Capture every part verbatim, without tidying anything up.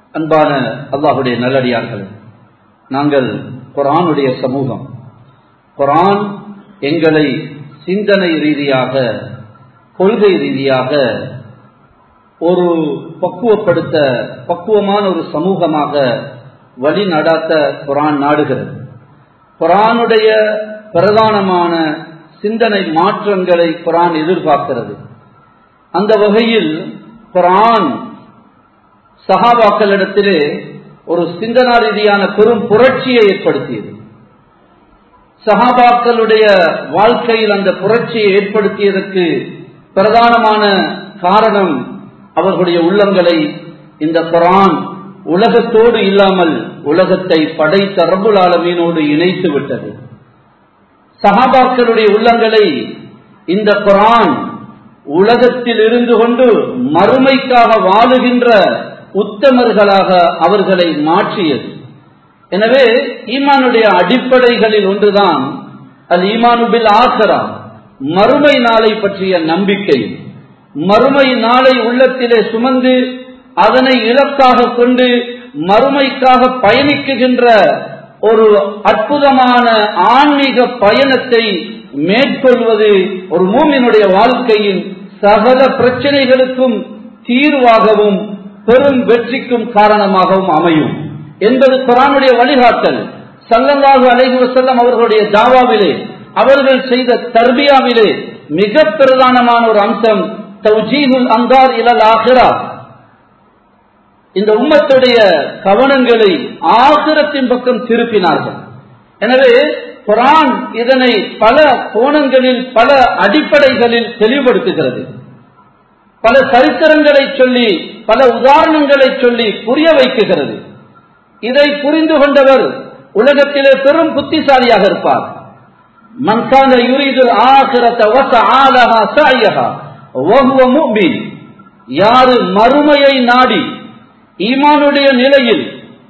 அன்பான அல்லாஹ்வுடைய நல்லடியார்களே, நாங்கள் குர்ஆனுடைய சமூகம். குர்ஆன் எங்களை சிந்தனை ரீதியாக, கொள்கை ரீதியாக ஒரு பக்குவப்படுத்த பக்குவமான ஒரு சமூகமாக வழி நடாத்த குர்ஆன் நாடுகிறது. குர்ஆனுடைய பிரதானமான சிந்தனை மாற்றங்களை குர்ஆன் எதிர்பார்க்கிறது. அந்த வகையில் குர்ஆன் சஹாபாக்களிடத்திலே ஒரு சிந்தனா ரீதியான பெரும் புரட்சியை ஏற்படுத்தியது. சஹாபாக்களுடைய வாழ்க்கையில் அந்த புரட்சியை ஏற்படுத்தியதற்கு பிரதானமான காரணம் அவர்களுடைய உள்ளங்களை இந்த குர்ஆன் உலகத்தோடு இல்லாமல் உலகத்தை படைத்த ரப்புல் ஆலமீனோடு இணைத்து விட்டது. சஹாபாக்களுடைய உள்ளங்களை இந்த குர்ஆன் உலகத்தில் இருந்து கொண்டு மறுமைக்காக வாழுகின்ற உத்தமர்களாக அவர்களை மாற்றியது. எனவே ஈமானுடைய அடிப்படைகளில் ஒன்றுதான் அல் ஈமானு பில் ஆகிரா, மறுமை நாளை பற்றிய நம்பிக்கை. மறுமை நாளை உள்ளத்திலே சுமந்து அதனை இலக்காக கொண்டு மறுமைக்காக பயணிக்குகின்ற ஒரு அற்புதமான ஆன்மீக பயணத்தை மேற்கொள்வது ஒரு மூமினுடைய வாழ்க்கையின் சகல பிரச்சனைகளுக்கும் தீர்வாகவும் பெரும் வெற்றிக்கும் காரணமாகவும் அமையும் என்பது குர்ஆனுடைய வழிகாட்டல். ஸல்லல்லாஹு அலைஹி வஸல்லம் அவர்களுடைய தாவாவிலே, அவர்கள் செய்த தர்பியாவிலே மிக பிரதானமான ஒரு அம்சம் தவ்ஜீஹுல் அன்தார் இலல் ஆகிரா. இந்த உம்மத்துடைய கவனங்களை ஆகிரத்தின் பக்கம் திருப்பினார்கள். எனவே குர்ஆன் இதனை பல கோணங்களில் பல அடிப்படைகளில் தெளிவுபடுத்துகிறது. பல சரித்திரங்களை சொல்லி பல உதாரணங்களை சொல்லி புரிய வைக்குகிறது. இதை புரிந்து கொண்டவர் உலகத்திலே பெரும் புத்திசாலியாக இருப்பார். மன் கான யுரீதுல் ஆகிரத வஸஆ லஹா ஸஅயஹா வஹுவ முஃமின், யார் மறுமையை நாடி ஈமானுடைய நிலையில்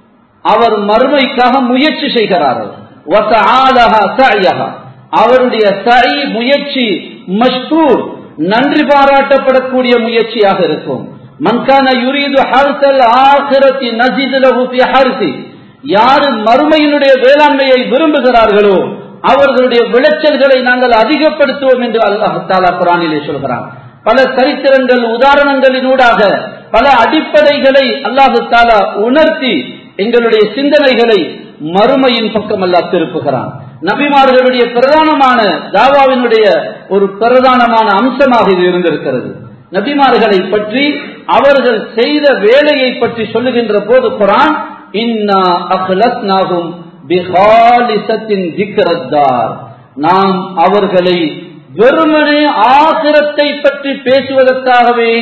அவர் மறுமைக்காக முயற்சி செய்கிறார்கள், வஸஆ லஹா ஸஅயஹா, அவருடைய சை முயற்சி மஷ்கூர், நன்றி பாராட்டப்படக்கூடிய முயற்சியாக இருக்கும். மன் கான யுரீது ஹர்ஸல் ஆகிரத்தி நஸித் லஹு ஃபீ ஹர்ஸி, யார் மறுமையினுடைய வேளாண்மையை விரும்புகிறார்களோ அவர்களுடைய விளைச்சல்களை நாங்கள் அதிகப்படுத்துவோம் என்று அல்லாஹ் தஆலா குர்ஆனிலே சொல்கிறார். பல சரித்திரங்கள் உதாரணங்களினூடாக பல அடிப்படைகளை அல்லாஹ் தஆலா உணர்த்தி எங்களுடைய சிந்தனைகளை மறுமையின் பக்கம் அல்லாஹ் திருப்புகிறான். நபிமார்களுடைய பிரதானமான தாவாவினுடைய ஒரு பிரதானமான அம்சமாக இது இருந்திருக்கிறது. நபிமார்களை பற்றி அவர்கள் செய்த வேலையை பற்றி சொல்லுகின்ற போது குர்ஆன் இன்னா அக்லஸ்னாஹும் பிகாலிசத்தின் திக்ரத்தார், நாம் அவர்களை வெறுமனே ஆகிரத்தை பற்றி பேசுவதற்காகவே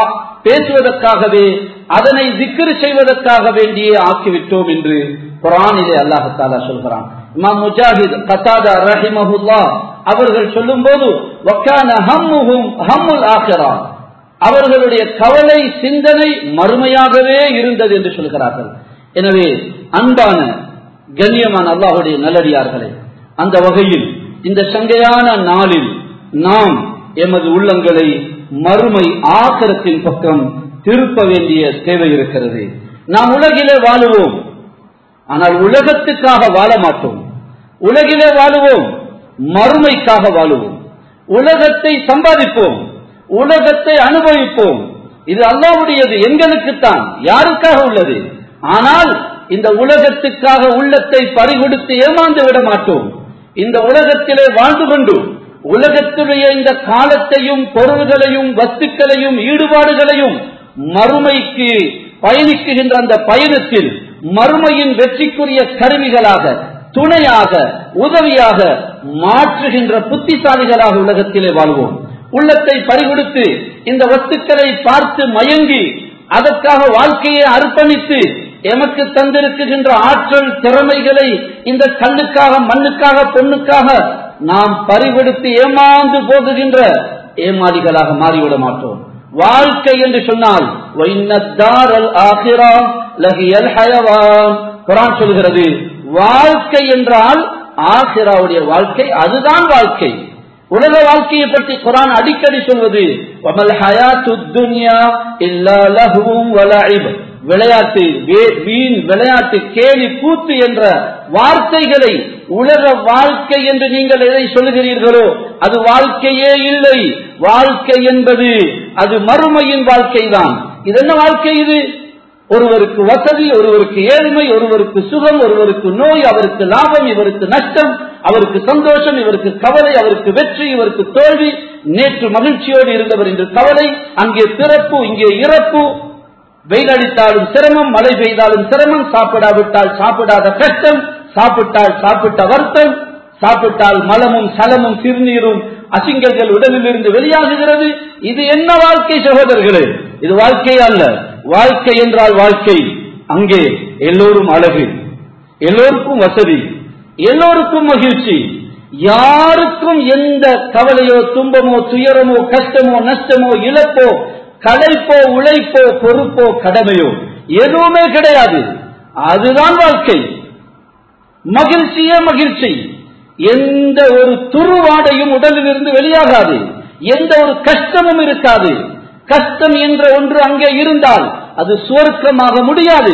பேசுவதற்காகவே அதனை திக்ர் செய்வதற்காக வேண்டியே ஆக்கிவிட்டோம் என்று குர்ஆனிலே அல்லாஹ் தஆலா சொல்கிறான். இமாம் முஜாஹித் கதாதா ரஹிமஹுல்லாஹ் அவர்கள் சொல்லும் போது வகான ஹம்முஹும் ஹம்முல் ஆகிரா, அவர்களுடைய கவலை சிந்தனை மறுமையாகவே இருந்தது என்று சொல்கிறார்கள். எனவே அன்பான கண்ணியமான அல்லாஹ்வுடைய நல்லடியார்களே, அந்த வகையில் இந்த சங்கையான நாளில் நாம் எமது உள்ளங்களை மறுமை ஆகிரத்தின் பக்கம் திருப்ப வேண்டிய தேவை இருக்கிறது. நாம் உலகிலே வாழுவோம், ஆனால் உலகத்துக்காக வாழ மாட்டோம். உலகிலே வாழுவோம், மறுமைக்காக வாழுவோம். உலகத்தை சம்பாதிப்போம், உலகத்தை அனுபவிப்போம். இது அல்லாஹ்வுடையது, எங்களுக்குத்தான், யாருக்காக உள்ளது. ஆனால் இந்த உலகத்துக்காக உள்ளத்தை பறிகொடுத்து ஏமாந்து விட மாட்டோம். இந்த உலகத்திலே வாழ்ந்து கொண்டு உலகத்துடைய இந்த காலத்தையும் பொருள்களையும் வஸ்துக்களையும் ஈடுபாடுகளையும் மறுமைக்கு பயணிக்குகின்ற அந்த பயணத்தில் மறுமையின் வெற்றிக்குரிய கருவிகளாக, துணையாக, உதவியாக மாற்றுகின்ற புத்திசாலிகளாக உலகத்திலே வாழ்வோம். உள்ளத்தை பறிகொடுத்து இந்த வஸ்துக்களை பார்த்து மயங்கி அதற்காக வாழ்க்கையை அர்ப்பணித்து எமக்கு தந்திருக்கின்ற ஆற்றல் திறமைகளை இந்த கல்லுக்காக, மண்ணுக்காக, பொண்ணுக்காக நாம் பறிகொடுத்து ஏமாந்து போகுகின்ற ஏமாளிகளாக மாறிவிட மாட்டோம். வாழ்க்கை என்று சொன்னால் குர்ஆன் சொல்கிறது, வாழ்க்கை என்றால் ஆகிராவுடைய வாழ்க்கை, அதுதான் வாழ்க்கை. உலக வாழ்க்கையை பற்றி குர்ஆன் அடிக்கடி சொல்வது வமல் ஹயாத்துத் துன்யா இல்லா லஹ்வும் வ லஇப், விளையாட்டு, வீண் விளையாட்டு, கேலி கூத்து என்ற வார்த்தைகளை உலக வாழ்க்கை என்று நீங்கள் எதை சொல்லுகிறீர்களோ அது வாழ்க்கையே இல்லை. வாழ்க்கை என்பது அது மறுமையின் வாழ்க்கை தான். இது என்ன வாழ்க்கை? இது ஒருவருக்கு வசதி, ஒருவருக்கு ஏழ்மை, ஒருவருக்கு சுகம், ஒருவருக்கு நோய், அவருக்கு லாபம், இவருக்கு நஷ்டம், அவருக்கு சந்தோஷம், இவருக்கு கவலை, அவருக்கு வெற்றி, இவருக்கு தோல்வி. நேற்று மகிழ்ச்சியோடு இருந்தவர் இன்று கவலை, அங்கே பிறப்பு, இங்கே இறப்பு, வெயில் அடித்தாலும் சிரமம், மழை பெய்தாலும் சிரமம், சாப்பிடாவிட்டால் சாப்பிடாத கஷ்டம், சாப்பிட்டால் சாப்பிட்ட வருத்தம், சாப்பிட்டால் மலமும் சலமும் சிறுநீரும் அசிங்கங்கள் உடலில் இருந்து வெளியாகுகிறது. இது என்ன வாழ்க்கை சகோதரர்களே? இது வாழ்க்கை அல்ல. வாழ்க்கை என்றால் வாழ்க்கை அங்கே எல்லோரும் அழகு, எல்லோருக்கும் வசதி, எல்லோருக்கும் மகிழ்ச்சி, யாருக்கும் எந்த கவலையோ துன்பமோ துயரமோ கஷ்டமோ நஷ்டமோ இழப்போ களைப்போ உழைப்போ பொறுப்போ கடமையோ எதுவுமே கிடையாது. அதுதான் வாழ்க்கை. மகிழ்ச்சியே மகிழ்ச்சி. எந்த ஒரு துருவாடையும் உடலில் இருந்து வெளியாகாது, எந்த ஒரு கஷ்டமும் இருக்காது. கஷ்டம் என்ற ஒன்று அங்கே இருந்தால் அது சுவர்க்கமாக முடியாது.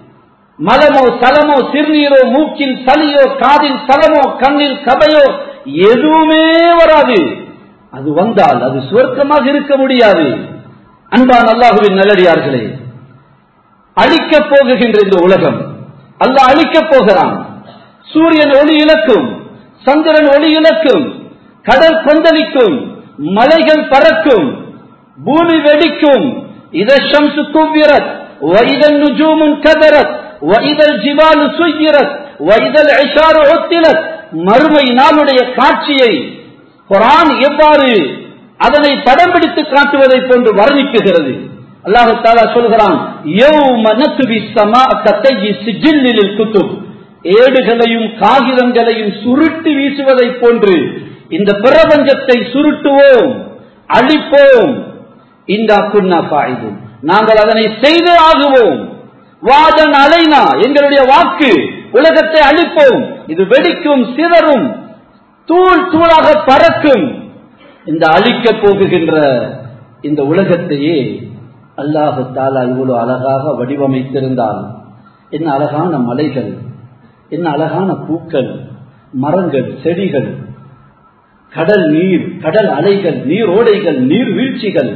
மலமோ சலமோ சிறுநீரோ மூக்கில் சளியோ காதில் சலமோ கண்ணில் கபையோ எதுவுமே வராது. அது வந்தால் அது சுவர்க்கமாக இருக்க முடியாது. அன்பான அல்லாஹ்வின் நல்லடியார்களே, அழிக்கப் போகின்ற இந்த உலகம் அல்லாஹ் அழிக்கப் போகிறான். சூரியன் ஒளி இழக்கும், சந்திரன் ஒளி இழக்கும், கடல் கொந்தளிக்கும், மலைகள் பறக்கும், பூமி வெடிக்கும். இதா ஷம்சு குவ்விரத் வைதா நுஜூமு கதரத் வைதா ஜிபாலு சுய்யிரத் வைதா இஷாரு உத்திலத். மறுமை நாளுடைய காட்சியை குர்ஆன் எவ்வாறு அதனை படம் பிடித்து காட்டுவதை போன்று வர்ணிக்குகிறது. அல்லாஹ் தஆலா சொல்கிறான், யௌம நத்வி ஸமாஅ கதையி சிஜில்லில் குதுப். ஏடுகளையும் காகிதங்களையும் சுருட்டி வீசுவதை போன்று இந்த பிரபஞ்சத்தை சுருட்டுவோம், அழிப்போம். இந்தா குன்னா ஃபாயிதுன், நாங்கள் அதனை செய்தே ஆகுவோம். வாதன் அலைனா, எங்களுடைய வாக்கு, உலகத்தை அழிப்போம். இது வெடிக்கும், சிதறும், தூள் தூளாக பறக்கும். இந்த அழிக்கப் போகுகின்ற இந்த உலகத்தையே அல்லாஹ் தஆலா இவ்வளவு அழகாக வடிவமைத்திருந்தால், என்ன அழகான மலைகள், என்ன அழகான பூக்கள், மரங்கள், செடிகள், கடல் நீர், கடல் அலைகள், நீரோடைகள், நீர் வீழ்ச்சிகள்,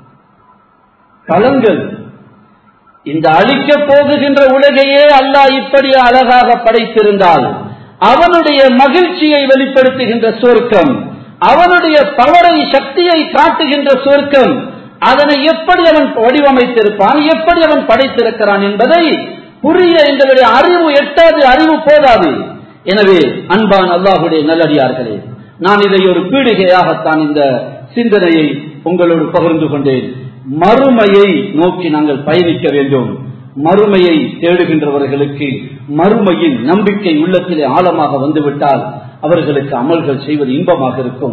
களங்கள். இந்த அழிக்கப் போகுகின்ற உலகையே அல்லாஹ் இப்படி அழகாக படைத்திருந்தால், அவனுடைய மகிழ்ச்சியை வெளிப்படுத்துகின்ற சொர்க்கம், அவனுடைய பவரை சக்தியை காட்டுகின்ற சொர்க்கம், அதனை எப்படி அவன் வடிவமைத்திருப்பான், எப்படி அவன் படைத்திருக்கிறான் என்பதை புரிய எங்களுடைய அறிவு எட்டாது, அறிவு போதாது. எனவே அன்பான அல்லாஹ்வுடைய நல்லடியார்களே, நான் இதை ஒரு பீடிகையாகத்தான் இந்த சிந்தனையை உங்களோடு பகிர்ந்து கொண்டேன். மறுமையை நோக்கி நாங்கள் பயணிக்க வேண்டும். மறுமையை தேடுகின்றவர்களுக்கு மறுமையின் நம்பிக்கை உள்ளத்திலே ஆழமாக வந்துவிட்டால் அவர்களுக்கு அமல்கள் செய்வது இன்பமாக இருக்கும்.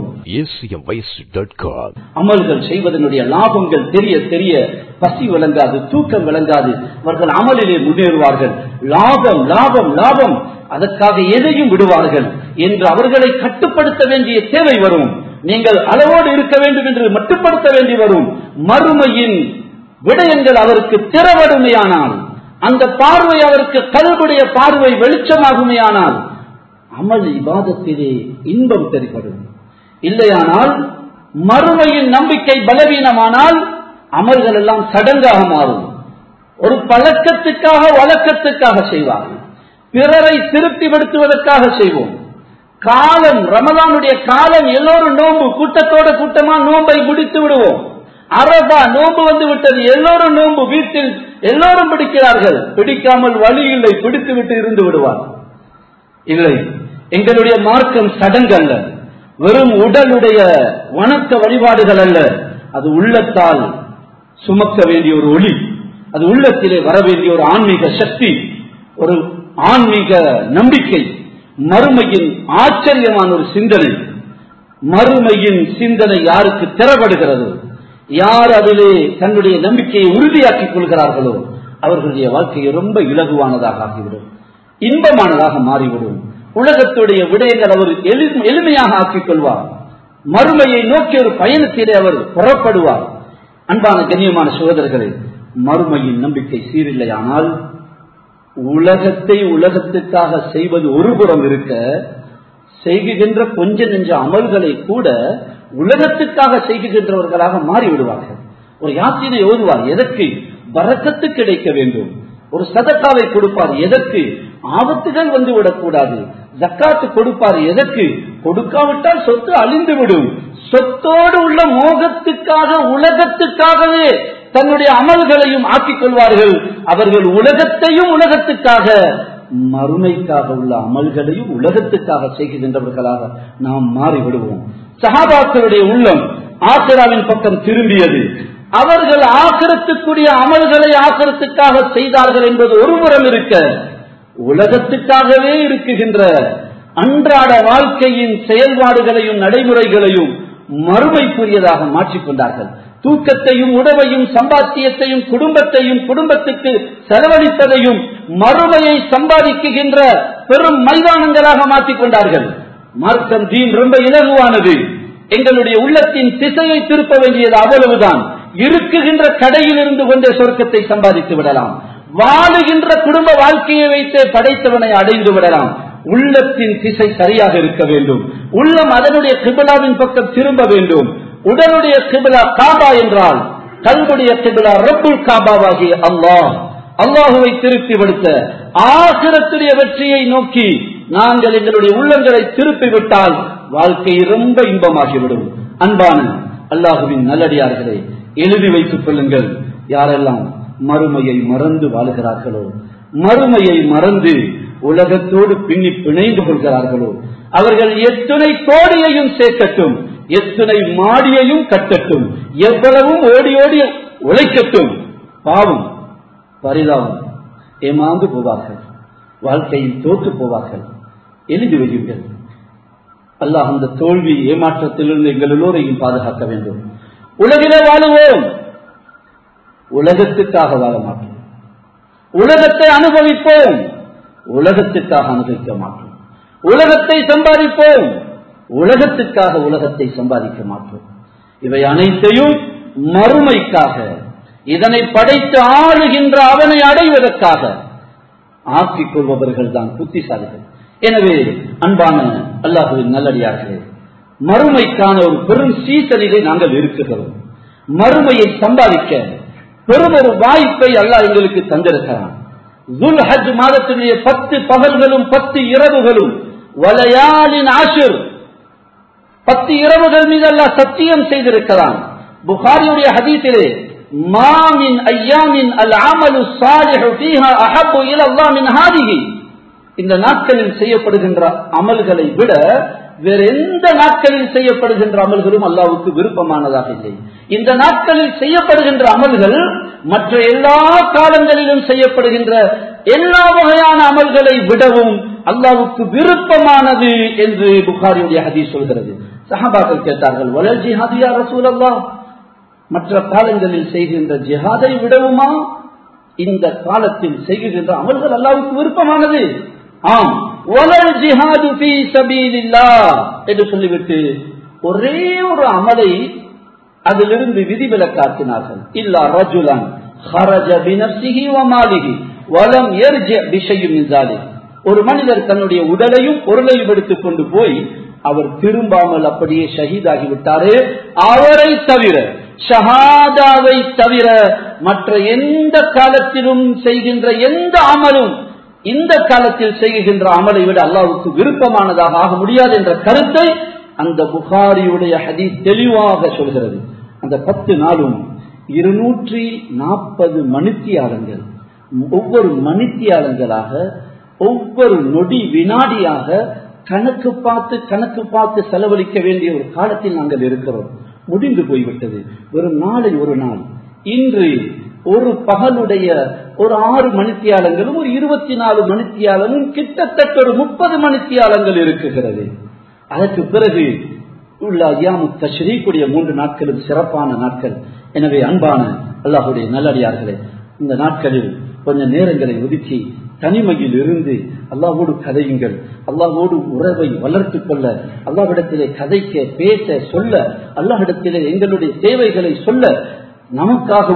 அமல்கள் செய்வதனுடைய லாபங்கள் தெரிய தெரிய பசி விளங்காது, தூக்கம் விளங்காது, அவர்கள் அமலிலே முன்னேறுவார்கள். லாபம் லாபம் லாபம், அதற்காக எதையும் விடுவார்கள் என்று அவர்களை கட்டுப்படுத்த வேண்டிய தேவை வரும். நீங்கள் அளவோடு இருக்க வேண்டும் என்று மட்டுப்படுத்த வேண்டி வரும். மறுமையின் விடயங்கள் அவருக்கு திறவடுமையானால், அந்த பார்வை அவருக்கு கல்வுடைய பார்வை வெளிச்சமாகுமையானால், அமல் இபாதத்திலே இன்பம் தெரிபடும். இல்லையானால் மறுமையின் நம்பிக்கை பலவீனமானால் அமல்கள் எல்லாம் சடங்காக மாறும். ஒரு பழக்கத்துக்காக வழக்கத்துக்காக செய்வார்கள், பிறரை திருப்திப்படுத்துவதற்காக செய்வோம். காலம் ரமலானுடைய காலம், எல்லோரும் நோன்பு, கூட்டத்தோட கூட்டமா நோன்பை முடித்து விடுவோம். அரபா நோன்பு வந்து விட்டது, எல்லோரும் நோன்பு, வீட்டில் எல்லோரும் பிடிக்கிறார்கள். பிடிக்காமல் வழி இல்லை, பிடித்து விட்டு இருந்து விடுவார். இல்லை, எங்களுடைய மார்க்கம் சடங்கு அல்ல, வெறும் உடலுடைய வணக்க வழிபாடுகள் அல்ல. அது உள்ளத்தால் சுமக்க வேண்டிய ஒரு ஒளி, அது உள்ளத்திலே வர வேண்டிய ஒரு ஆன்மீக சக்தி, ஒரு ஆன்மீக நம்பிக்கை, மறுமையின் ஆச்சரியமான ஒரு சிந்தனை. மறுமையின் சிந்தனை யாருக்கு திறப்படுகிறதோ, யார் அதிலே தன்னுடைய நம்பிக்கையை உறுதியாக்கிக் கொள்கிறார்களோ அவர்களுடைய வாழ்க்கையை ரொம்ப இலகுவானதாக ஆகிவிடும், இன்பமானதாக மாறிவிடும். உலகத்துடைய விடயங்கள் அவர் எளிமையாக ஆக்கிக் கொள்வார். மறுமையை நோக்கி ஒரு பயணத்திலே அவர் புறப்படுவார். அன்பான கண்ணியமான சகோதரர்களே, மறுமையின் நம்பிக்கை சீரில்லையானால் உலகத்தை உலகத்துக்காக செய்வது ஒரு புறம் இருக்க, செய்கின்ற கொஞ்ச நெஞ்ச அமல்களை கூட உலகத்துக்காக செய்கின்றவர்களாக மாறிவிடுவார்கள். ஒரு யாத்திரை ஓதுவார், எதற்கு? பரக்கத்து கிடைக்க வேண்டும். ஒரு சதக்காவை கொடுப்பார், எதற்கு? ஆபத்துகள் வந்து விடக்கூடாது. ஜக்காத்து கொடுப்பார், எதற்கு? கொடுக்காவிட்டால் சொத்து அழிந்துவிடும். சொத்தோடு உள்ள மோகத்துக்காக உலகத்துக்காகவே தன்னுடைய அமல்களையும் ஆக்கிக் கொள்வார்கள். அவர்கள் உலகத்தையும் உலகத்துக்காக, மறுமைக்காக உள்ள அமல்களையும் உலகத்துக்காக செய்கின்றவர்களாக நாம் மாறிவிடுவோம். சஹாபாக்களுடைய உள்ளம் ஆசிராவின் பக்கம் திரும்பியது. அவர்கள் ஆக்கிரத்துக்குரிய அமல்களை ஆக்கிரத்துக்காக செய்தார்கள் என்பது ஒருபுறம் இருக்க, உலகத்துக்காகவே இருக்குகின்ற அன்றாட வாழ்க்கையின் செயல்பாடுகளையும் நடைமுறைகளையும் மறுமைக்குரியதாக மாற்றிக்கொண்டார்கள். தூக்கத்தையும் உணவையும் சம்பாத்தியத்தையும் குடும்பத்தையும் குடும்பத்துக்கு செலவழித்ததையும் மறுமையை சம்பாதிக்குகின்ற பெரும் மைதானங்களாக மாற்றிக்கொண்டார்கள். மார்க்கம் தீன் ரொம்ப இலகுவானது. எங்களுடைய உள்ளத்தின் திசையை திருப்ப வேண்டியது அவ்வளவுதான். இருக்குகின்ற கடையில் இருந்து கொண்டே சொர்க்கத்தை சம்பாதித்து விடலாம். வாழுகின்ற குடும்ப வாழ்க்கையை வைத்தே படைத்தவனை அடைந்து விடலாம். உள்ளத்தின் திசை சரியாக இருக்க வேண்டும். உள்ளம் அதனுடைய கிபிலாவின் பக்கம் திரும்ப வேண்டும். உடலுடைய கிபிலா காபா என்றால் கல்புடைய கிபிலா ரப்புல் காபாவாகிய அல்லாஹ். அல்லாஹுவை திருப்பி விடுத்த ஆகிரத்துடைய வெற்றியை நோக்கி நாங்கள் எங்களுடைய உள்ளங்களை திருப்பி விட்டால் வாழ்க்கை ரொம்ப இன்பமாகிவிடும். அன்பான அல்லாஹுவின் நல்லடியார்களே, எழுதி வைத்துக் கொள்ளுங்கள். யாரெல்லாம் மறுமையை மறந்து வாழுகிறார்களோ, மறுமையை மறந்து உலகத்தோடு பின்னி பிணைந்து கொள்கிறார்களோ, அவர்கள் எத்தனை கோடியையும் சேர்க்கட்டும், எத்தனை மாடியையும் கட்டட்டும், எவ்வளவும் ஓடி ஓடி உழைக்கட்டும், பாவம் பரிதாபம் ஏமாந்து போவார்கள், வாழ்க்கையில் தோற்று போவார்கள். எழுதி வையுங்கள். அல்லாஹ் அந்த தோல்வி ஏமாற்றத்திலிருந்து எங்கள் எல்லோரையும் பாதுகாக்க வேண்டும். உலகிலே வாழுவோம், உலகத்துக்காக வாழ மாட்டோம். உலகத்தை அனுபவிப்போம், உலகத்துக்காக அனுபவிக்க மாட்டோம். உலகத்தை சம்பாதிப்போம், உலகத்துக்காக உலகத்தை சம்பாதிக்க மாட்டோம். இவை அனைத்தையும் மறுமைக்காக, இதனை படைத்து ஆளுகின்ற அவனை அடைவதற்காக ஆக்கிக் கொள்பவர்கள் தான் புத்திசாலிகள். எனவே அன்பான அல்லாஹுவின் நல்லடியார்களே, மறுமைக்கான ஒரு பெரும் சீசனிலே நாங்கள் இருக்கிறோம். மறுமையை சம்பாதிக்க பெரும் ஒரு வாய்ப்பை அல்லாஹ் எங்களுக்கு தந்திருக்கிறான். துல் ஹஜ் மாதத்தினுடைய பத்து பகல்களும் பத்து இரவுகளும், வலயாலின் ஆஷிர், பத்து இரவுகள் மீது அல்லாஹ் சத்தியம் செய்திருக்கிறான். புகாரியுடைய ஹதீஸிலே மாமின் ஐயாமின் அல் அமலு ஸாலிஹு ஃபீஹா அஹப்பு இலல்லாஹ் மின் ஹாதிஹி, இந்த நாட்களில் செய்யப்படுகின்ற அமல்களை விட வேற எந்த நாட்களில் செய்யப்படுகின்ற அமல்களும் அல்லாஹ்வுக்கு விருப்பமானதாக இல்லை. இந்த நாட்களில் செய்யப்படுகின்ற அமல்கள் மற்ற எல்லா காலங்களிலும் செய்யப்படுகின்ற எல்லா வகையான அமல்களை விடவும் அல்லாஹ்வுக்கு விருப்பமானது என்று புகாரியுடைய ஹதீஸ் சொல்கிறது. சஹாபாக்கள் கேட்டார்கள், வலல் ஜிஹாது யா ரசூலல்லாஹ், மற்ற காலங்களில் செய்கின்ற ஜிஹாதை விடவுமா இந்த காலத்தில் செய்கின்ற அமல்கள் அல்லாஹ்வுக்கு விருப்பமானது? ஆம், வலல் ஜிஹாது ஃபீ சபீலில்லாஹ் என்று சொல்லிவிட்டு ஒரே ஒரு அமலை அதிலிருந்து விதிவிலக்காட்டினார்கள். இல்லா ரஜுலன் خرج بنفسه وماله ولم يرجع بشيء من ذلك, ஒரு மனிதர் தன்னுடைய உடலையும் பொருளையும் எடுத்துக் கொண்டு போய் அவர் திரும்பாமல் அப்படியே ஷஹீதாகி விட்டாரே, அவரை தவிர, ஷஹாதாவை தவிர மற்ற எந்த காலத்திலும் செய்கின்ற எந்த அமலும் இந்த காலத்தில் செய்கின்ற அமலை விட அல்லாஹ்வுக்கு விருப்பமானதாக ஆக முடியாது என்ற கருத்தை அந்த புகாரியுடைய ஹதீஸ் தெளிவாக சொல்கிறது. அந்த பத்து நாளும் இருநூற்றி நாற்பது மணித்தியாலங்கள், ஒவ்வொரு மணித்தியாலங்களாக ஒவ்வொரு நொடி வினாடியாக கணக்கு பார்த்து கணக்கு பார்த்து செலவழிக்க வேண்டிய ஒரு காலத்தில் நாங்கள் இருக்கிறோம். முடிந்து போய்விட்டது. வெறும் நாளை ஒரு நாள், இன்று ஒரு பகலுடைய ஒரு ஆறு மணித்தியாலங்களும் ஒரு இருபத்தி நாலு மணித்தியாலமும் கிட்டத்தட்ட ஒரு முப்பது மணித்தியாலங்கள் இருக்குகிறது. அதற்கு பிறகு உள்ள ஐயாமு தஷ்ரீக்குடைய மூன்று நாட்களும் சிறப்பான நாட்கள். எனவே அன்பான அல்லாஹ்வுடைய நல்லடியார்களே, இந்த நாட்களில் கொஞ்ச நேரங்களை ஒதுக்கி தனிமையில் இருந்து அல்லாஹ்வோடு கதையுங்கள். அல்லாஹ்வோடு உறவை வளர்த்துக் கொள்ள, அல்லாஹ்விடத்திலே கதைக்க, பேச, சொல்ல, அல்லாஹ்விடத்திலே எங்களுடைய தேவைகளை சொல்ல, நமக்காகவும்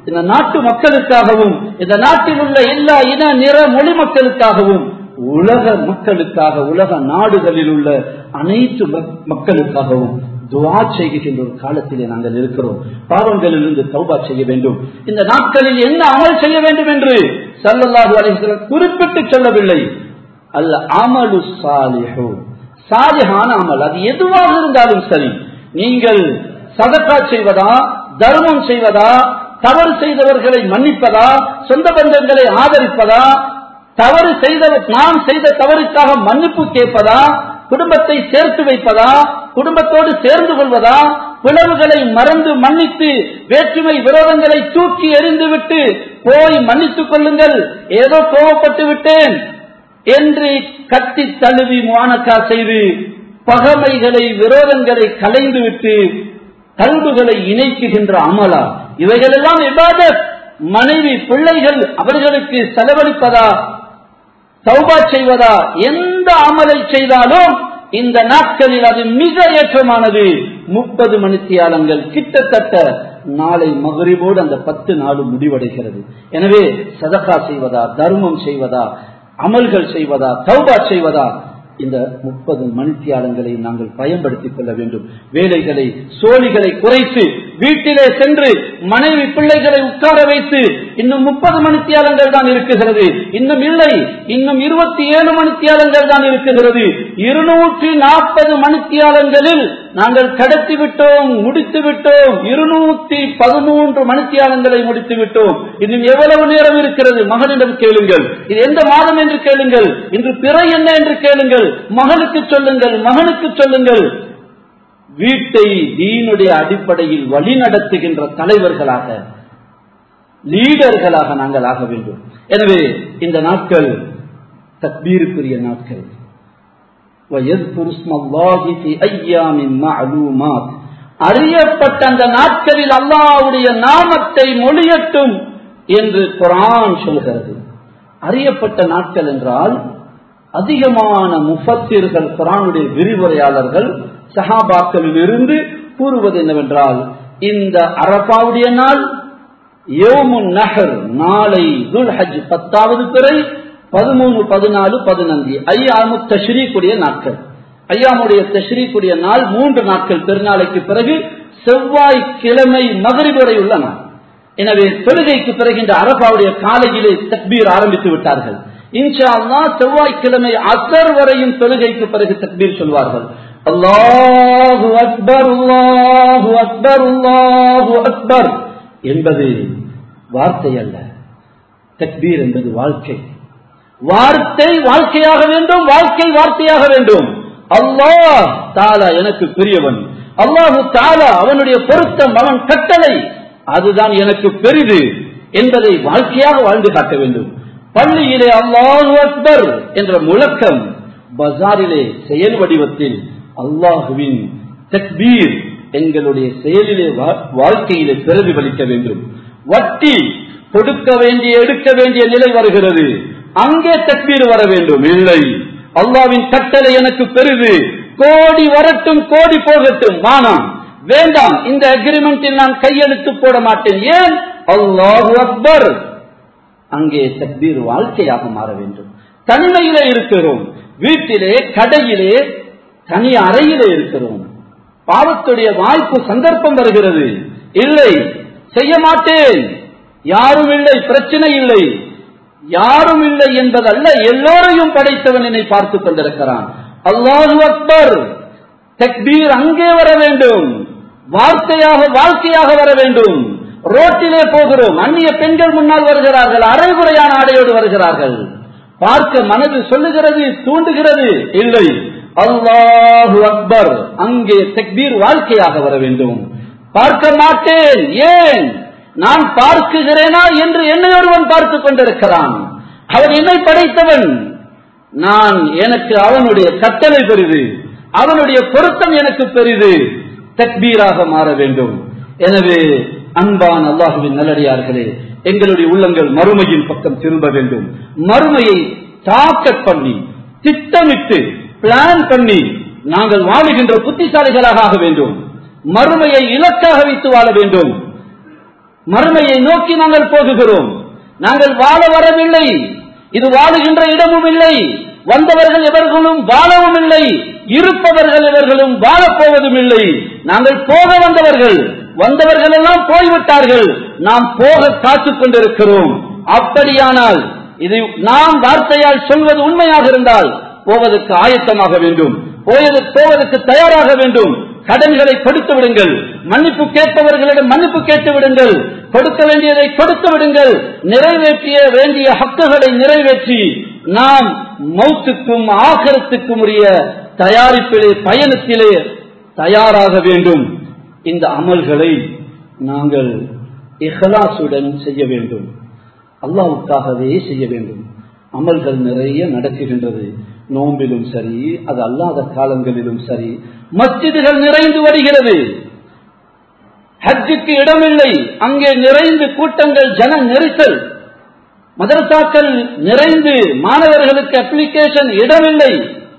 இந்த நாட்டு மக்களுக்காகவும் இந்த நாட்டில் உள்ள எல்லா இன நிற மொழி மக்களுக்காகவும் உலக மக்களுக்காக உலக நாடுகளில் உள்ள அனைத்து மக்களுக்காகவும் துஆ செய்கின்ற ஒரு காலத்திலே நாங்கள் இருக்கிறோம். பாவங்களிலிருந்து தௌபா செய்ய வேண்டும். இந்த நாட்களில் என்ன அமல் செய்ய வேண்டும் என்று ஸல்லல்லாஹு அலைஹி வஸல்லம் குறிப்பிட்டு சொல்லவில்லை. அல் அமலு ஸாலிஹு, சாலிஹான அமல், அது எதுவாக இருந்தாலும் சரி. நீங்கள் சதகா செய்வதா, தர்மம் செய்வதா, தவறு செய்தவர்களை மன்னிப்பதா, சொந்த பந்தங்களை ஆதரிப்பதா, தவறு செய்தவர் நாம் செய்த தவறுக்காக மன்னிப்பு கேட்பதா, குடும்பத்தை சேர்த்து வைப்பதா, குடும்பத்தோடு சேர்ந்து கொள்வதா, பிளவுகளை மறந்து மன்னித்து வேற்றுமை விரோதங்களை தூக்கி எறிந்துவிட்டு போய் மன்னித்துக் கொள்ளுங்கள், ஏதோ கோபப்பட்டு விட்டேன் என்று கத்தி தழுவி முஆனகா செய்து பகைமைகளை விரோதங்களை கலைந்துவிட்டு கல்புகளை இணைக்குகின்ற அமலா? இவைகளெல்லாம் இபாதத். மனைவி பிள்ளைகள் அவர்களுக்கு செலவழிப்பதா, தௌபா செய்வதா, எந்த அமலை செய்தாலும் இந்த நாட்களில் அது மிக ஏற்றமானது. முப்பது மணித்தியாலங்கள் கிட்டத்தட்ட நாளை மகரிபோடு அந்த பத்து நாளும் முடிவடைகிறது. எனவே சதகா செய்வதா, தர்மம் செய்வதா, அமல்கள் செய்வதா, தௌபா செய்வதா, இந்த முப்பது மணித்தியாலங்களை நாங்கள் பயன்படுத்திக் கொள்ள வேண்டும். வேலைகளை சோழிகளை குறைத்து வீட்டிலே சென்று மனைவி பிள்ளைகளை உட்கார வைத்து இன்னும் முப்பது மணித்தியாலங்கள் தான் இருக்குகிறது, இன்னும் இல்லை, இன்னும் இருபத்தி ஏழு மணித்தியாலங்கள் தான் இருக்குகிறது. இருநூற்றி நாற்பது மணித்தியாலங்களில் நாங்கள் கடத்தி விட்டோம், முடித்து விட்டோம். இருநூத்தி பதிமூன்று மணித்தியாலங்களை முடித்து விட்டோம். இன்னும் எவ்வளவு நேரம் இருக்கிறது? மகனிடம் கேளுங்கள். இது எந்த மாதம் என்று கேளுங்கள். இன்று பிறை என்ன என்று கேளுங்கள். மகனுக்கு சொல்லுங்கள், மகனுக்கு சொல்லுங்கள். வீட்டை தீனுடைய அடிப்படையில் வழி நடத்துகின்ற தலைவர்களாக, லீடர்களாக நாங்கள் ஆக வேண்டும். எனவே இந்த நாட்கள் தக்பீருக்குரிய நாட்கள். அறியப்பட்ட அந்த நாட்களில் அல்லாஹ்வுடைய நாமத்தை மொழியட்டும் என்று குர்ஆன் சொல்கிறது. அறியப்பட்ட நாட்கள் என்றால் அதிகமான முஃபஸ்ஸிர்கள், குர்ஆனுடைய விரிவுரையாளர்கள், சஹாபாக்களில் இருந்து கூறுவது என்னவென்றால், இந்த அரஃபாவுடைய நாள், யௌமுன் நஹர், நாளை துல்ஹஜ் பத்தாவது பிறை, பதிமூணு பதினாலு பதினஞ்சு ஐயாமு தஷ்ரீக்குடைய நாட்கள். ஐயாமுடைய தஷ்ரீக்குடைய நாள் மூன்று நாட்கள், பெருநாளைக்கு பிறகு செவ்வாய்க்கிழமை மகரிப் வரை உள்ள நாள். எனவே தொழுகைக்கு பிறகு இந்த அரஃபாவுடைய காலையிலே தக்பீர் ஆரம்பித்து விட்டார்கள். இன்ஷா அல்லாஹ் செவ்வாய்க்கிழமை அஸ்ர் வரையும் தொழுகைக்கு பிறகு தக்பீர் சொல்வார்கள். அல்லாஹு அக்பர், அல்லாஹு அக்பர், அல்லாஹு அக்பர் என்பது வார்த்தை அல்ல. தக்பீர் என்பது வாழ்க்கை. வார்த்தை வாழ்க்கையாக வேண்டும், வாழ்க்கை வார்த்தையாக வேண்டும். அல்லாஹ் தஆலா எனக்கு பெரியவன், அல்லாஹு தஆலா அவனுடைய பொருத்தம், அவன் கட்டளை அதுதான் எனக்கு பெரிது என்பதை வாழ்க்கையாக வாழ்ந்து காட்ட வேண்டும். பள்ளியிலே அல்லாஹு அக்பர் என்ற முழக்கம், பஜாரிலே செயல் வடிவத்தில் அல்லாஹுவின் தக்பீர் எங்களுடைய செயலிலே வாழ்க்கையிலே பிரதிபலிக்க வேண்டும். வட்டி கொடுக்க வேண்டிய எடுக்க வேண்டிய நிலை வருகிறது, அங்கே தக்பீர் வர வேண்டும். இல்லை, அல்லாஹ்வின் கட்டளை எனக்கு பெரிது, கோடி வரட்டும் கோடி போகட்டும், வானம் வேண்டாம், இந்த அக்ரிமெண்டில் நான் கையெழுத்து போட மாட்டேன். ஏன்? அல்லாஹு அக்பர். அங்கே தக்பீர் வாழ்க்கையாக மாற வேண்டும். தனிமையிலே இருக்கிறோம், வீட்டிலே, கடையிலே, தனி அறையிலே இருக்கிறோம். பாவத்துடைய வாய்ப்பு சந்தர்ப்பம் வருகிறது. இல்லை, செய்ய மாட்டேன், யாரும் இல்லை, பிரச்சனை இல்லை, யாரும் இல்லை என்பதல்ல, எல்லோரையும் படைத்தவன் என்னை பார்த்துக் கொண்டிருக்கிறான். அல்லாஹு அக்பர். தக்பீர் அங்கே வர வேண்டும், வார்த்தையாக வாழ்க்கையாக வர வேண்டும். ரோட்டிலே போகிறோம், அந்நிய பெண்கள் முன்னால் வருகிறார்கள், அரைகுறையான ஆடையோடு வருகிறார்கள். பார்க்க மனது சொல்லுகிறது, தூண்டுகிறது. இல்லை, அல்லாஹு அக்பர். அங்கே தக்பீர் வாழ்க்கையாக வர வேண்டும். பார்க்க மாட்டேன், ஏன்? நான் பார்க்குகிறேனா என்று என்னை ஒருவன் பார்த்துக் கொண்டிருக்கிறான். அவன் என்னை படைத்தவன், நான் எனக்கு அவனுடைய கட்டளை பெரிது, அவனுடைய பொருத்தம் எனக்கு பெரிது. தக்பீராக மாற வேண்டும். எனவே அன்பான அல்லாஹுவின் நல்லடியார்களே, எங்களுடைய உள்ளங்கள் மறுமையின் பக்கம் திரும்ப வேண்டும். மறுமையை டார்கெட் பண்ணி, திட்டமிட்டு, பிளான் பண்ணி நாங்கள் வாழுகின்ற புத்திசாலிகளாக ஆக வேண்டும். மறுமையை இலக்காக வைத்து வாழ வேண்டும். மறுமையை நோக்கி நாங்கள் போகுகிறோம். நாங்கள் வாழ வரவில்லை, இது வாழுகின்ற இடமும் இல்லை, வந்தவர்கள் எவர்களும் வாழவும் இல்லை, இருப்பவர்கள் எவர்களும் வாழப்போவதும் இல்லை. நாங்கள் போக வந்தவர்கள், வந்தவர்கள் எல்லாம் போய்விட்டார்கள், நாம் போக காத்துக் கொண்டிருக்கிறோம். அப்படியானால் இது நாம் வார்த்தையால் சொல்வது உண்மையாக இருந்தால் போவதற்கு ஆயத்தமாக வேண்டும், போவதற்கு தயாராக வேண்டும். கடன்களை கொடுத்து விடுங்கள், மன்னிப்பு கேட்பவர்களிடம் மன்னிப்பு கேட்டு விடுங்கள், கொடுக்க வேண்டியதை கொடுத்து விடுங்கள், நிறைவேற்றிய வேண்டிய ஹக்குகளை நிறைவேற்றி நாம் மௌத்துக்கும் ஆகிரத்துக்கும் உரிய தயாரிப்பிலே பயணத்திலே தயாராக வேண்டும். இந்த அமல்களை நாங்கள் இஹ்லாசுடன் செய்ய வேண்டும், அல்லாஹ்வுக்காகவே செய்ய வேண்டும். அமல்கள் நிறைய நடக்குகின்றது, நோம்பிலும் சரி, அது அல்லாத காலங்களிலும் சரி. மஸ்ஜிதுகள் நிறைந்து வருகிறது, ஹஜ்ஜுக்கு இடமில்லை, அங்கே நிறைந்து கூட்டங்கள், ஜன நெரிசல், மதரசாக்கள் நிறைந்து மாணவர்களுக்கு அப்ளிகேஷன் இடமில்லை.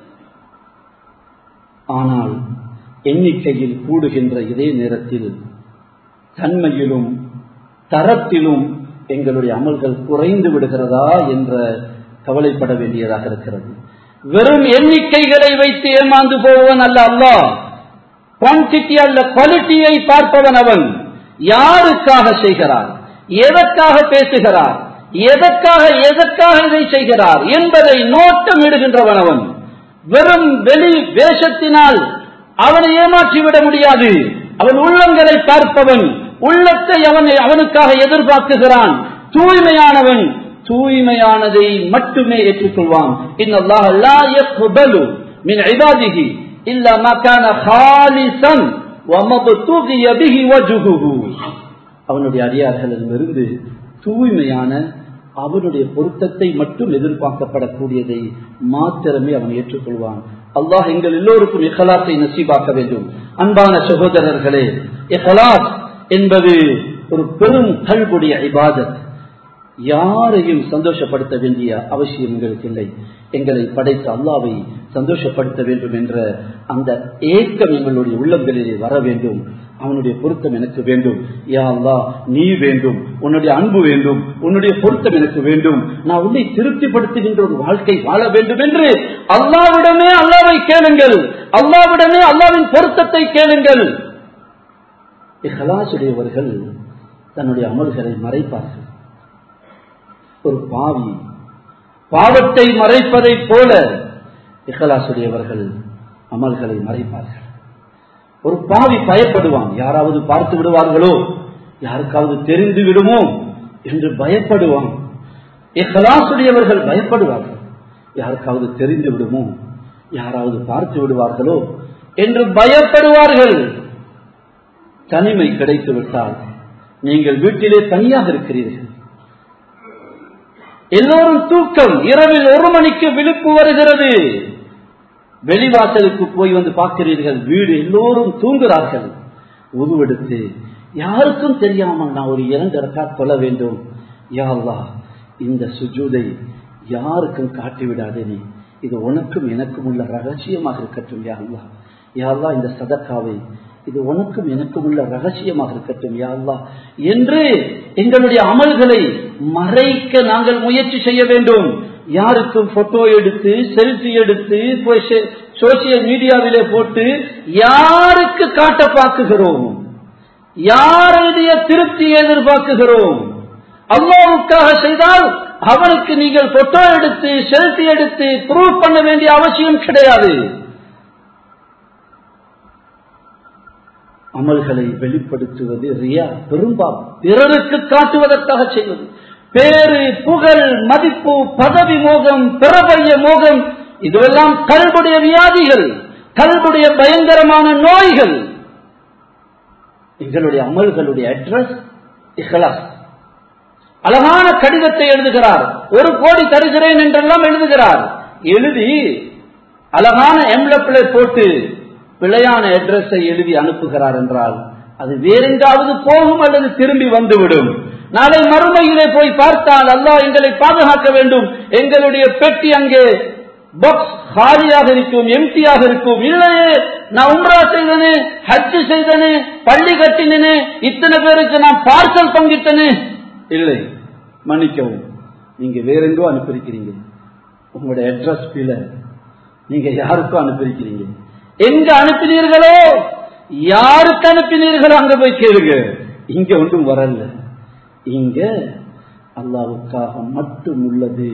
ஆனால் எண்ணிக்கையில் கூடுகின்ற இதே நேரத்தில் தன்மையிலும் தரத்திலும் எங்களுடைய அமல்கள் குறைந்து விடுகிறதா என்ற கவலைப்பட வேண்டியதாக இருக்கிறது. வெறும் எண்ணிக்கைகளை வைத்து ஏமாந்து போவன் அல்ல அல்லாஹ், குவான்டிட்டி அல்ல குவாலிட்டியை பார்ப்பவன் அவன். யாருக்காக செய்கிறார், எதற்காக பேசுகிறார், எதற்காக எதற்காக இதை செய்கிறார் என்பதை நோட்டம் இடுகின்றவன் அவன். வெறும் வெளி வேஷத்தினால் அவனை ஏமாற்றிவிட முடியாது. அவன் உள்ளங்களை பார்ப்பவன், உள்ளத்தை அவன் அவனுக்காக எதிர்பார்க்குகிறான். தூய்மையானவன் தூய்மையானதை மட்டுமே ஏற்றுக்கொள்வான். இன்னல்லாஹ லா யக்பலு மின் இபாதிஹி இல்லா மா கான காலிசன் வ மப்துகிய பிஹி வஜ்ஹுஹு. அவனுடைய அடியார்களிடமிருந்து தூய்மையான அவனுடைய பொருத்தத்தை மட்டும் எதிர்பார்க்கப்படக்கூடியதை மாத்திரமே அவன் ஏற்றுக்கொள்வான். அல்லாஹ் எங்கள் எல்லோருக்கும் இஹ்லாஸை நசீபாக்க வேண்டும். அன்பான சகோதரர்களே, இஹ்லாஸ் என்பது ஒரு பெரும் கல்புடைய இபாதத். யாரையும் சந்தோஷப்படுத்த வேண்டிய அவசியம் எங்களுக்கு இல்லை. எங்களை படைத்த அல்லாஹ்வை சந்தோஷப்படுத்த வேண்டும் என்ற அந்த ஏக்கம் எங்களுடைய உள்ளங்களிலே வர வேண்டும். அவனுடைய பொருத்தம் எனக்கு வேண்டும், யா அல்லாஹ் நீ வேண்டும், உன்னுடைய அன்பு வேண்டும், உன்னுடைய பொருத்தம் எனக்கு வேண்டும், நான் உன்னை திருப்திப்படுத்துகின்ற ஒரு வாழ்க்கை வாழ வேண்டும் என்று அல்லாஹ்விடமே அல்லாஹ்வை கேளுங்கள், அல்லாஹ்விடமே அல்லாஹ்வின் பொருத்தத்தை கேளுங்கள். இஹ்லாஸுடையவர்கள் தன்னுடைய அமல்களை மறைப்பார்கள். ஒரு பாவி பாவத்தை மறைப்பதை போல இஹ்லாஸுடையவர்கள் அமல்களை மறைப்பார்கள். ஒரு பாவி பயப்படுவான், யாராவது பார்த்து விடுவார்களோ, யாருக்காவது தெரிந்து விடுமோ என்று பயப்படுவான். இஹ்லாஸுடையவர்கள் பயப்படுவார்கள், யாருக்காவது தெரிந்து விடுமோ, யாராவது பார்த்து விடுவார்களோ என்று பயப்படுவார்கள். தனிமை கிடைத்து விட்டால், நீங்கள் வீட்டிலே தனியாக இருக்கிறீர்கள், எல்லோரும் தூக்கம், இரவில் ஒரு மணிக்கு விழிப்பு வருகிறது, வெளிவாசலுக்கு போய் வந்து பார்க்கிறீர்கள், வீடு எல்லோரும் தூங்குகிறார்கள். உதுவெடுத்து யாருக்கும் தெரியாமல் நான் ஒரு இரண்டு ரக்காத் தொழ வேண்டும், யா அல்லாஹ் இந்த சுஜூதை யாருக்கும் காட்டிவிடாதே, நீ இது உனக்கும் எனக்கும் உள்ள ரகசியமாக இருக்கட்டும், யா அல்லாஹ் யா அல்லாஹ் இந்த சதக்காவை இது உனக்கும் எனக்கும் உள்ள ரகசியமாக இருக்கட்டும், யா அல்லாஹ் என்று எங்களுடைய அமல்களை மறைக்க நாங்கள் முயற்சி செய்ய வேண்டும். யாருக்கும் போட்டோ எடுத்து செல்ஃபி எடுத்து சோசியல் மீடியாவிலே போட்டு யாருக்கு காட்ட பார்க்குகிறோம், யாருடைய திருப்தி எதிர்பார்க்குகிறோம்? அல்லாஹ்வுக்காக செய்தால் அவனுக்கு நீங்கள் போட்டோ எடுத்து செல்ஃபி எடுத்து ப்ரூவ் பண்ண வேண்டிய அவசியம் கிடையாது. அமல்களை வெளிப்படுத்துவது ரியா, பெரும்பாலும் பிறருக்கு காட்டுவதற்காக செய்வது. பேரு, புகழ், மதிப்பு, பதவி மோகம், பிரபல்ய மோகம், இதுவெல்லாம் கல்புடைய வியாதிகள், கல்புடைய பயங்கரமான நோய்கள். எங்களுடைய அமல்களுடைய அட்ரஸ் இஹ்லாஸ். அழகான கடிதத்தை எழுதுகிறார், ஒரு கோடி தருகிறேன் என்றெல்லாம் எழுதுகிறார். எழுதி அழகான எம்லப்பிளை போட்டு பிழையான அட்ரஸை எழுதி அனுப்புகிறார் என்றால் அது வேறெங்காவது போகும் அல்லது திரும்பி வந்துவிடும். நாளை மறுமையிலே போய் பார்த்தால் அல்லாஹ் எங்களை பாதுகாக்க வேண்டும், எங்களுடைய பெட்டி அங்கே பாக்ஸ் காலியாக இருக்கும், எம்டியாக இருக்கும். இல்லையே நான் உம்ரா செய்தனே, ஹஜ் செய்தனே, பள்ளி கட்டினே, இத்தனை பேருக்கு நான் பார்சல் பங்கிட்டனே. இல்லை, மன்னிக்கவும், நீங்க வேற எங்கோ அனுப்பியிருக்கிறீங்க. உங்களுடைய அட்ரஸ் பில, நீங்க யாருக்கும் அனுப்பியிருக்கிறீங்க. எங்க அனுப்பினீர்களோ, யாருக்கு அனுப்பினீர்களோ அங்க போய் கேளுங்க. இங்க ஒன்றும் வரல. இங்க அல்லாஹ்வுக்காக மட்டும் உள்ளது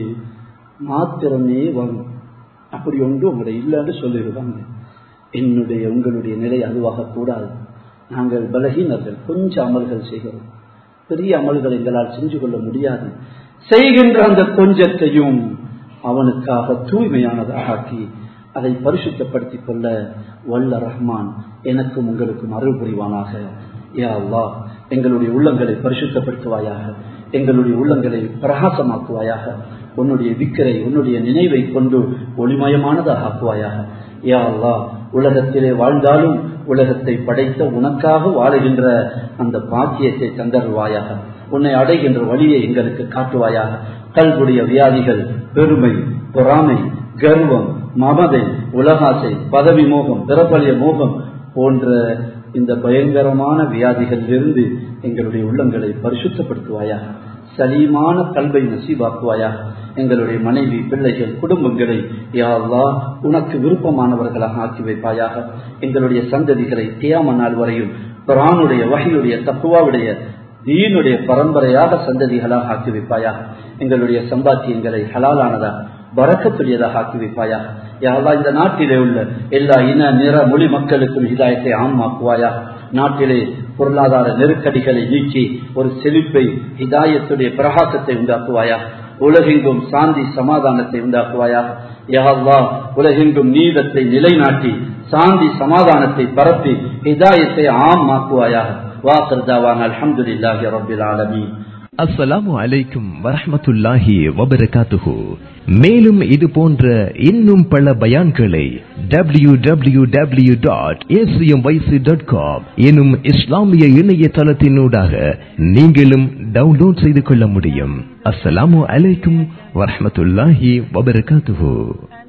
மாத்திரமே வரும். அப்படி ஒன்று உங்களுடைய இல்லைன்னு சொல்லிடுவாங்க. என்னுடைய உங்களுடைய நிலை அதுவாக கூடாது. நாங்கள் பலகீனர்கள், கொஞ்சம் அமல்கள் செய்கிறோம், பெரிய அமல்கள் எங்களால் செஞ்சு கொள்ள முடியாது. செய்கின்ற அந்த கொஞ்சத்தையும் அவனுக்காக தூய்மையானதாக ஆக்கி அதை பரிசுத்தப்படுத்திக் கொள்ள வல்ல ரஹ்மான் எனக்கும் உங்களுக்கும் அருள் புரிவானாக. யா அல்லாஹ், எங்களுடைய உள்ளங்களை பரிசுத்தப்படுத்துவாயாக, எங்களுடைய உள்ளங்களை பிரகாசமாக்குவாயாக, உன்னுடைய விக்கரை, உன்னுடைய நினைவை கொண்டு ஒளிமயமானதாக ஆக்குவாயாக. யா அல்லாஹ், உலகத்திலே வாழ்ந்தாலும் உலகத்தை படைத்த உனக்காக வாழுகின்ற அந்த பாக்கியத்தை தந்தருவாயாக. உன்னை அடைகின்ற வழியை எங்களுக்கு காட்டுவாயாக. கல்புடைய வியாதிகள், பெருமை, பொறாமை, கர்வம், மமதை, உலகாசை, பதவி மோகம், பிறப்பலிய மோகம் போன்ற இந்த பயங்கரமான வியாதிகளிலிருந்து எங்களுடைய உள்ளங்களை பரிசுத்தப்படுத்துவாயாக. சலீமான கல்வை நசீபாக்குவாயாக. எங்களுடைய மனைவி, பிள்ளைகள், குடும்பங்களை யா அல்லாஹ் உனக்கு விருப்பமானவர்களாக ஆக்கி வைப்பாயாக. எங்களுடைய சந்ததிகளை கியாமத் நாள் வரையும் குர்ஆனுடைய, வஹீயுடைய, தக்வாவுடைய, தீனுடைய பரம்பரையாக சந்ததிகளாக ஆக்கி வைப்பாயாக. எங்களுடைய சம்பாத்தியங்களை ஹலாலானதா, பரக்கத்துடையதாக ஆக்கி வைப்பாயாக. யா அல்லாஹ், இந்த நாட்டிலே உள்ள எல்லா இன, நிற, மொழி மக்களுக்கும் ஹிதாயத்தை ஆமாக்குவாயாக. நாட்டிலே பொருளாதார நெருக்கடிகளை நீக்கி ஒரு செழிப்பை, ஹிதாயத்துடைய பிரகாசத்தை உண்டாக்குவாயாக. உலகெங்கும் சாந்தி சமாதானத்தை உண்டாக்குவாயாக. யா அல்லாஹ், உலகெங்கும் நீதத்தை நிலைநாட்டி சாந்தி சமாதானத்தை பரப்பி ஹிதாயத்தை ஆமாக்குவாயாக. வாகிர் தஅவானா அல்ஹம்துலில்லாஹி ரப்பில் ஆலமீன். அஸ்ஸலாமு அலைக்கும் வரஹ்மத்துல்லாஹி வபரகாத்துஹு. மேலும் இது போன்ற இன்னும் பல பயான்களை W W W dot A C M Y C dot com எனும் இஸ்லாமிய இணையதளத்தினூடாக நீங்களும் டவுன்லோட் செய்து கொள்ள முடியும். அஸ்ஸலாமு அலைக்கும் வரஹ்மத்துல்லாஹி வபரகாத்துஹு.